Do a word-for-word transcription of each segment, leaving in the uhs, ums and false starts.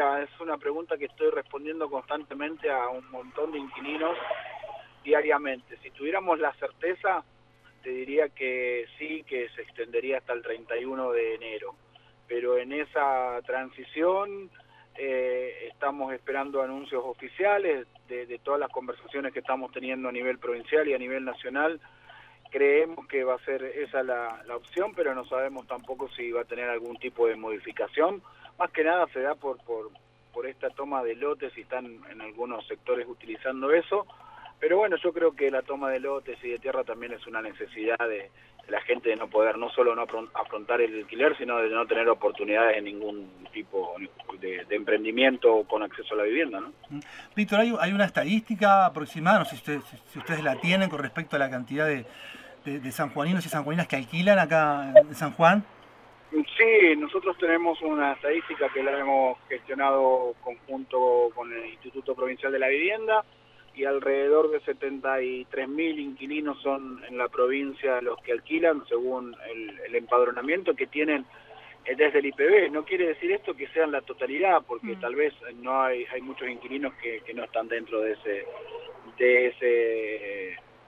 mira, es una pregunta que estoy respondiendo constantemente a un montón de inquilinos diariamente. Si tuviéramos la certeza, te diría que sí, que se extendería hasta el treinta y uno de enero. Pero en esa transición eh, estamos esperando anuncios oficiales de, de todas las conversaciones que estamos teniendo a nivel provincial y a nivel nacional. Creemos que va a ser esa la, la opción, pero no sabemos tampoco si va a tener algún tipo de modificación. Más que nada se da por, por, por esta toma de lotes y están en algunos sectores utilizando eso. Pero bueno, yo creo que la toma de lotes y de tierra también es una necesidad de, de la gente de no poder, no solo no afrontar el alquiler, sino de no tener oportunidades en ningún tipo de, de emprendimiento con acceso a la vivienda, ¿no? Víctor, ¿hay, hay una estadística aproximada, no sé si ustedes, si ustedes la tienen, con respecto a la cantidad de, de, de sanjuaninos y sanjuaninas que alquilan acá en San Juan? Sí, nosotros tenemos una estadística que la hemos gestionado conjunto con el Instituto Provincial de la Vivienda, y alrededor de setenta y tres mil inquilinos son en la provincia los que alquilan, según el, el empadronamiento que tienen desde el I P B. No quiere decir esto que sean la totalidad, porque mm. tal vez no hay hay muchos inquilinos que, que no están dentro de ese de ese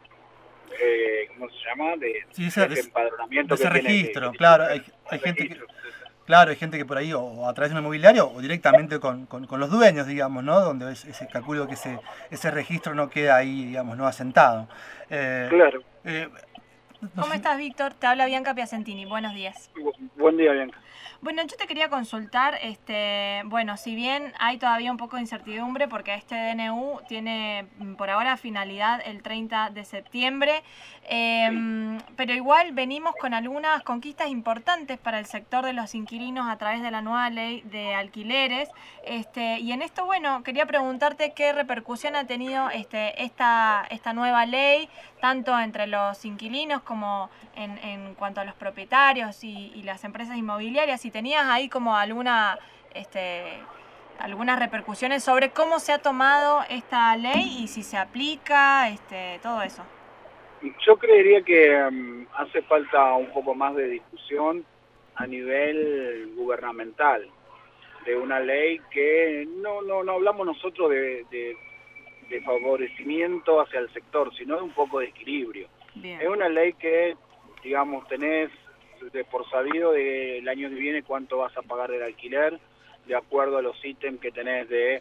eh, ¿cómo se llama? De, sí, esa, de ese empadronamiento, de ese que registro, tiene, que, claro. que Hay, hay gente registro. que Claro, hay gente que por ahí, o a través de un inmobiliario, o directamente con, con, con los dueños, digamos, ¿no? Donde es, ese calculo que ese, ese registro no queda ahí, digamos, no asentado. Eh, claro. Eh, no ¿Cómo sé. estás, Víctor? Te habla Bianca Piacentini. Buenos días. Bu buen día, Bianca. Bueno, yo te quería consultar, este, bueno, si bien hay todavía un poco de incertidumbre porque este D N U tiene por ahora finalidad el treinta de septiembre, eh, sí. pero igual venimos con algunas conquistas importantes para el sector de los inquilinos a través de la nueva ley de alquileres, este, y en esto, bueno, quería preguntarte qué repercusión ha tenido este, esta, esta nueva ley, tanto entre los inquilinos como en, en cuanto a los propietarios y, y las empresas inmobiliarias. Si tenías ahí como alguna, este, algunas repercusiones sobre cómo se ha tomado esta ley y si se aplica, este, todo eso. Yo creería que um, hace falta un poco más de discusión a nivel gubernamental de una ley que no no no hablamos nosotros de, de, de favorecimiento hacia el sector, sino de un poco de equilibrio. Bien. Es una ley que, digamos, tenés de por sabido del año que viene cuánto vas a pagar del alquiler, de acuerdo a los ítems que tenés de,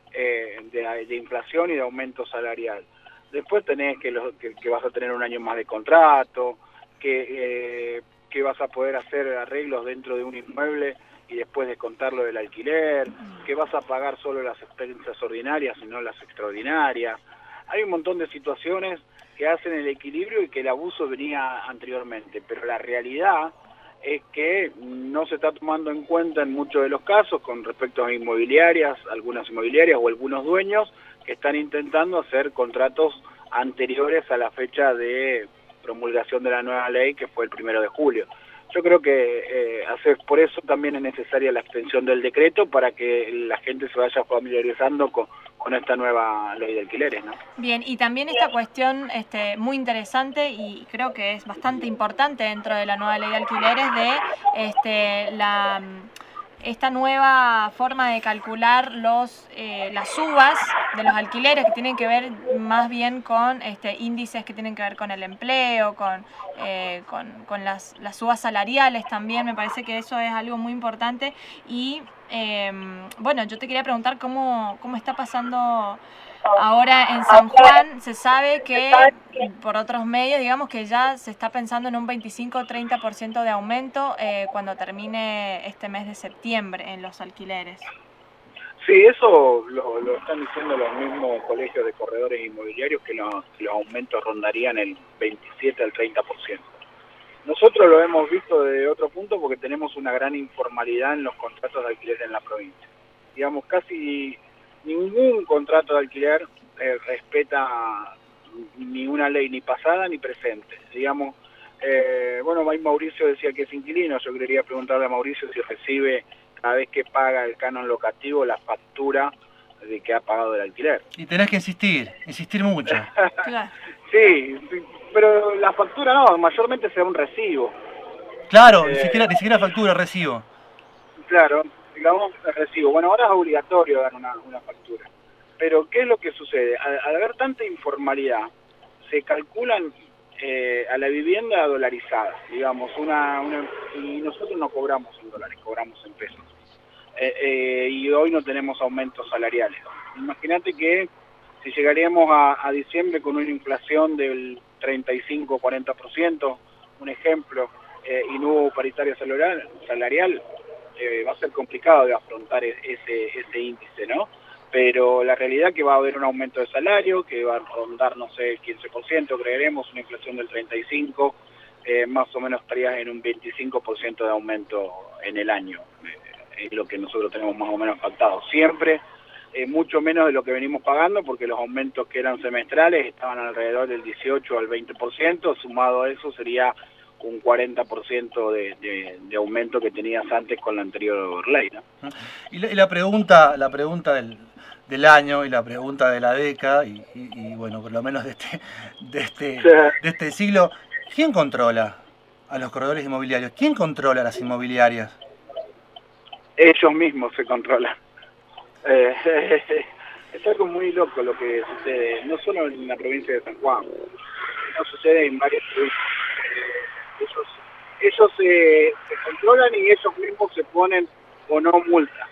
eh, de, de inflación y de aumento salarial. Después tenés que, lo, que, que vas a tener un año más de contrato, que, eh, que vas a poder hacer arreglos dentro de un inmueble y después descontarlo del alquiler, que vas a pagar solo las expensas ordinarias y no las extraordinarias. Hay un montón de situaciones que hacen el equilibrio y que el abuso venía anteriormente, pero la realidad es que no se está tomando en cuenta en muchos de los casos con respecto a inmobiliarias, algunas inmobiliarias o algunos dueños que están intentando hacer contratos anteriores a la fecha de promulgación de la nueva ley, que fue el primero de julio. Yo creo que eh, hacer, por eso también es necesaria la extensión del decreto para que la gente se vaya familiarizando con, con esta nueva ley de alquileres, ¿no? Bien, y también esta cuestión este, muy interesante y creo que es bastante importante dentro de la nueva ley de alquileres de este, la... esta nueva forma de calcular los eh, las subas de los alquileres que tienen que ver más bien con este, índices que tienen que ver con el empleo, con, eh, con, con las, las subas salariales también. Me parece que eso es algo muy importante y eh, bueno, yo te quería preguntar cómo, cómo está pasando ahora en San Juan. Se sabe que por otros medios, digamos que ya se está pensando en un veinticinco a treinta por ciento de aumento eh, cuando termine este mes de septiembre en los alquileres. Sí, eso lo, lo están diciendo los mismos colegios de corredores inmobiliarios, que los, que los aumentos rondarían el veintisiete al treinta por ciento. Nosotros lo hemos visto de otro punto porque tenemos una gran informalidad en los contratos de alquiler en la provincia. Digamos, casi ningún contrato de alquiler eh, respeta ni una ley ni pasada ni presente. Digamos, eh, bueno, ahí Mauricio decía que es inquilino. Yo quería preguntarle a Mauricio si recibe cada vez que paga el canon locativo la factura de que ha pagado el alquiler. Y tenés que insistir, insistir mucho. Sí, pero la factura no, mayormente será un recibo. Claro, eh, ni siquiera ni siquiera factura, recibo. Claro. digamos, el recibo. Bueno, ahora es obligatorio dar una, una factura. Pero, ¿qué es lo que sucede? Al, al haber tanta informalidad, se calculan eh, a la vivienda dolarizada, digamos, una, una y nosotros no cobramos en dólares, cobramos en pesos. Eh, eh, y hoy no tenemos aumentos salariales. Imagínate que si llegaríamos a, a diciembre con una inflación del treinta y cinco cuarenta por ciento, un ejemplo, eh, y no hubo paritaria salarial, salarial eh, va a ser complicado de afrontar ese, ese índice, ¿no? Pero la realidad es que va a haber un aumento de salario, que va a rondar, no sé, el quince por ciento, creeremos, una inflación del treinta y cinco por ciento, eh, más o menos estarías en un veinticinco por ciento de aumento en el año, eh, es lo que nosotros tenemos más o menos pactado. Siempre eh, mucho menos de lo que venimos pagando, porque los aumentos que eran semestrales estaban alrededor del dieciocho al veinte por ciento, sumado a eso sería un cuarenta por ciento de, de, de aumento que tenías antes con la anterior ley, ¿no? Y la, y la pregunta, la pregunta del, del año y la pregunta de la década y, y, y bueno, por lo menos de este, de este, de este siglo, ¿quién controla a los corredores inmobiliarios? ¿Quién controla a las inmobiliarias? Ellos mismos se controlan. Eh, es algo muy loco lo que sucede, no solo en la provincia de San Juan, no sucede en varias provincias. Ellos, ellos eh, se controlan y ellos mismos se ponen o no multas.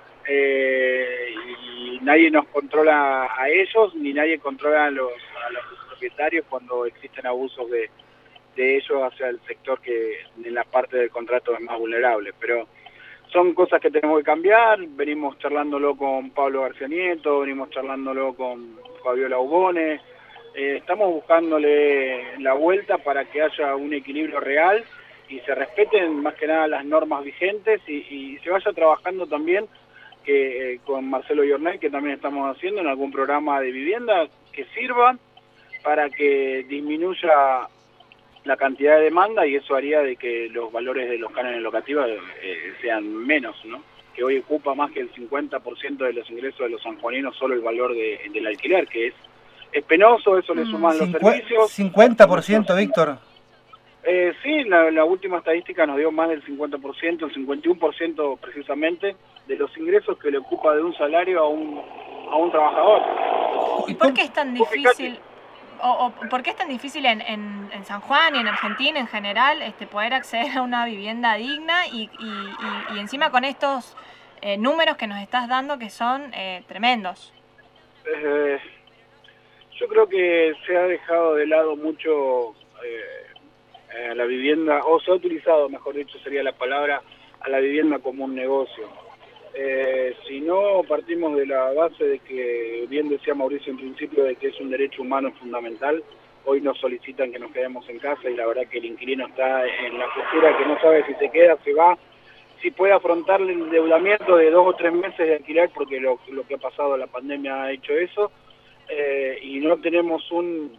Eh, y nadie nos controla a ellos, ni nadie controla a los, a los propietarios cuando existen abusos de, de ellos hacia el sector que en la parte del contrato es más vulnerable. Pero son cosas que tenemos que cambiar. Venimos charlándolo con Pablo García Nieto, venimos charlándolo con Fabiola Ubone. Eh, estamos buscándole la vuelta para que haya un equilibrio real y se respeten más que nada las normas vigentes y, y se vaya trabajando también que eh, con Marcelo Yornay, que también estamos haciendo en algún programa de vivienda que sirva para que disminuya la cantidad de demanda y eso haría de que los valores de los cánones locativos eh, sean menos, ¿no? Que hoy ocupa más que el cincuenta por ciento de los ingresos de los sanjuaninos solo el valor de, del alquiler, que es, es penoso, eso le suman los servicios. ¿cincuenta por ciento, Víctor? Eh, sí, la, la última estadística nos dio más del cincuenta por ciento, el cincuenta y uno por ciento precisamente de los ingresos que le ocupa de un salario a un, a un trabajador. ¿Y por qué es tan difícil, o, o por qué es tan difícil en, en, en San Juan y en Argentina en general este, poder acceder a una vivienda digna y, y, y, y encima con estos eh, números que nos estás dando que son eh, tremendos? Eh, yo creo que se ha dejado de lado mucho... Eh, a la vivienda, o se ha utilizado, mejor dicho sería la palabra, a la vivienda como un negocio. Eh, si no partimos de la base de que, bien decía Mauricio en principio, de que es un derecho humano fundamental, hoy nos solicitan que nos quedemos en casa y la verdad que el inquilino está en la postura que no sabe si se queda, se va, si puede afrontar el endeudamiento de dos o tres meses de alquiler, porque lo, lo que ha pasado, la pandemia ha hecho eso, eh, y no tenemos un,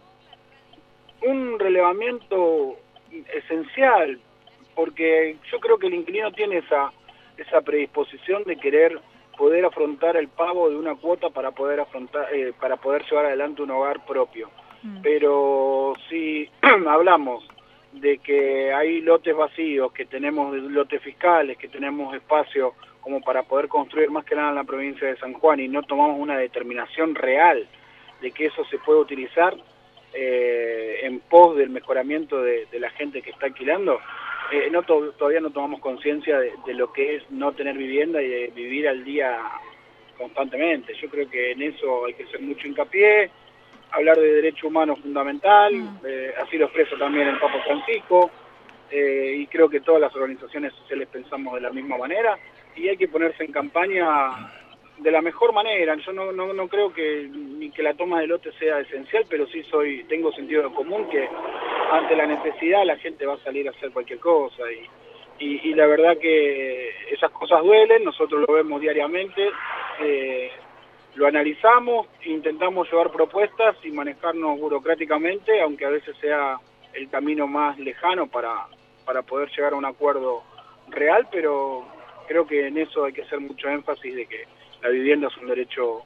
un relevamiento esencial, porque yo creo que el inquilino tiene esa esa predisposición de querer poder afrontar el pago de una cuota para poder afrontar eh, para poder llevar adelante un hogar propio. Mm. Pero si hablamos de que hay lotes vacíos, que tenemos lotes fiscales, que tenemos espacio como para poder construir más que nada en la provincia de San Juan y no tomamos una determinación real de que eso se puede utilizar Eh, en pos del mejoramiento de, de la gente que está alquilando, eh, no to todavía no tomamos conciencia de, de lo que es no tener vivienda y de vivir al día constantemente. Yo creo que en eso hay que hacer mucho hincapié, hablar de derecho humano fundamental, mm. eh, así lo expresa también el Papa Francisco, eh, y creo que todas las organizaciones sociales pensamos de la misma manera, y hay que ponerse en campaña de la mejor manera. Yo no, no, no creo que ni que la toma de lote sea esencial, pero sí soy tengo sentido común que ante la necesidad la gente va a salir a hacer cualquier cosa y, y, y la verdad que esas cosas duelen, nosotros lo vemos diariamente, eh, lo analizamos, intentamos llevar propuestas y manejarnos burocráticamente, aunque a veces sea el camino más lejano para, para poder llegar a un acuerdo real, pero creo que en eso hay que hacer mucho énfasis de que la vivienda es un derecho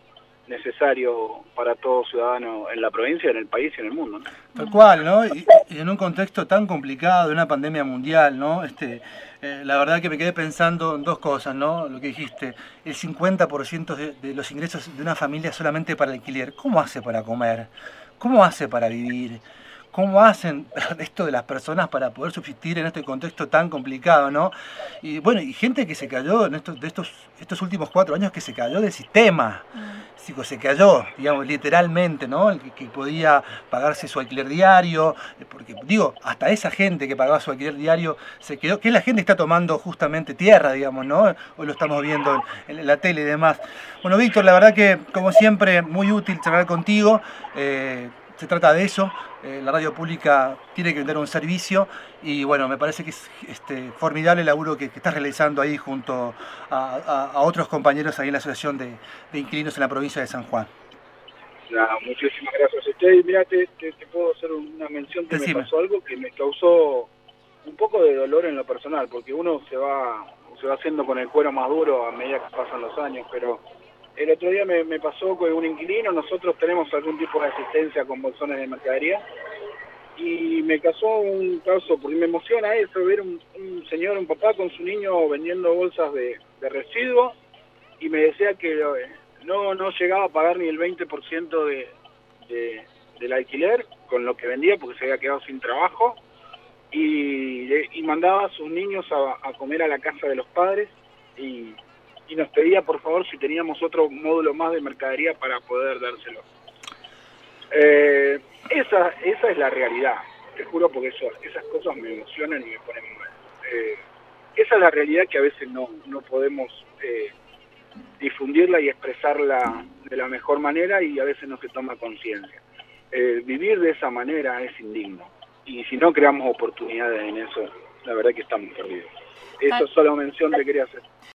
necesario para todo ciudadano en la provincia, en el país y en el mundo, ¿no? Tal cual, ¿no? Y, y en un contexto tan complicado, de una pandemia mundial, ¿no? Este, eh, la verdad que me quedé pensando en dos cosas, ¿no? Lo que dijiste, el cincuenta por ciento de, de los ingresos de una familia solamente para alquiler. ¿Cómo hace para comer? ¿Cómo hace para vivir? ¿Cómo hacen esto de las personas para poder subsistir en este contexto tan complicado, ¿no? Y bueno, y gente que se cayó en estos, de estos, estos últimos cuatro años, que se cayó del sistema. Mm. Se cayó, digamos, literalmente, ¿no? El que, que podía pagarse su alquiler diario, porque digo, hasta esa gente que pagaba su alquiler diario se quedó, que la gente está tomando justamente tierra, digamos, ¿no? Hoy lo estamos viendo en, en la tele y demás. Bueno, Víctor, la verdad que, como siempre, muy útil charlar contigo. Eh, Se trata de eso, eh, la radio pública tiene que vender un servicio y bueno, me parece que es este, formidable el laburo que, que estás realizando ahí junto a, a, a otros compañeros ahí en la Asociación de, de Inquilinos en la provincia de San Juan. No, muchísimas gracias a usted. Mirá, te, te, te puedo hacer una mención que Decime. Me pasó algo que me causó un poco de dolor en lo personal, porque uno se va, se va haciendo con el cuero más duro a medida que pasan los años, pero... El otro día me, me pasó con un inquilino, nosotros tenemos algún tipo de asistencia con bolsones de mercadería, y me casó un caso, porque me emociona eso, ver un, un señor, un papá con su niño vendiendo bolsas de, de residuos, y me decía que no, no llegaba a pagar ni el veinte por ciento de, de, del alquiler con lo que vendía, porque se había quedado sin trabajo, y, y mandaba a sus niños a, a comer a la casa de los padres, y... y nos pedía por favor si teníamos otro módulo más de mercadería para poder dárselo. Eh, esa esa es la realidad, te juro, porque eso, esas cosas me emocionan y me ponen mal. Eh, esa es la realidad que a veces no, no podemos eh, difundirla y expresarla de la mejor manera y a veces no se toma conciencia. Eh, vivir de esa manera es indigno y si no creamos oportunidades en eso, la verdad que estamos perdidos. Esa sola mención te quería hacer.